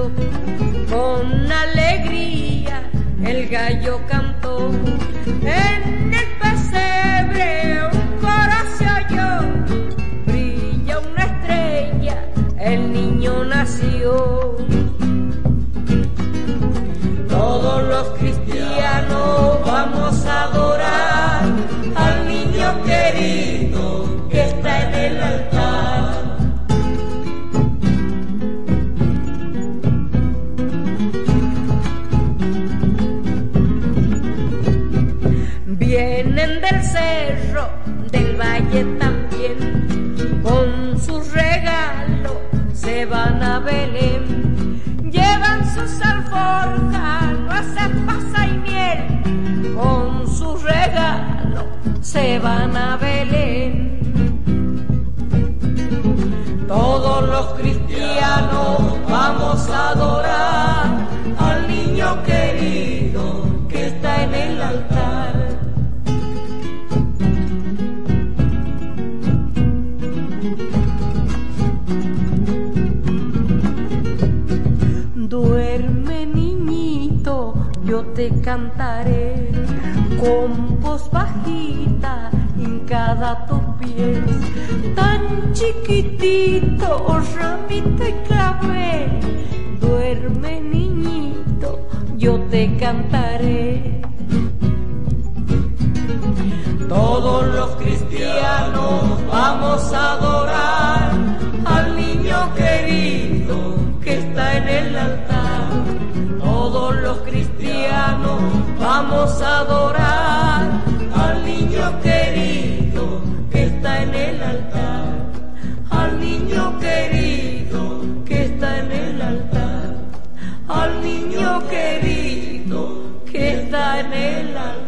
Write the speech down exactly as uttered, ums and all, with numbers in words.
nació. Con alegría el gallo cantó, en el pesebre un coro se oyó, brilla una estrella, el niño nació. Todos los cristianos vamos a adorar al niño querido que está en el altar. Vienen del cerro, del valle también, con sus regalos se van a Belén. Llevan sus alforjas, nueces, pasa y miel, con sus regalos se van a Belén. Todos los cristianos vamos a adorar al niño querido que está en el altar. Duerme, niñito, yo te cantaré con voz bajita, hincada a tus pies. Tan chiquitito, ramito y clavel. Duerme, niñito, yo te cantaré. Todos los cristianos vamos a adorar al niño querido que está en el altar. Todos los cristianos vamos a adorar al niño querido que está en el altar. Al niño querido que está en el altar. Al niño querido que está en el altar.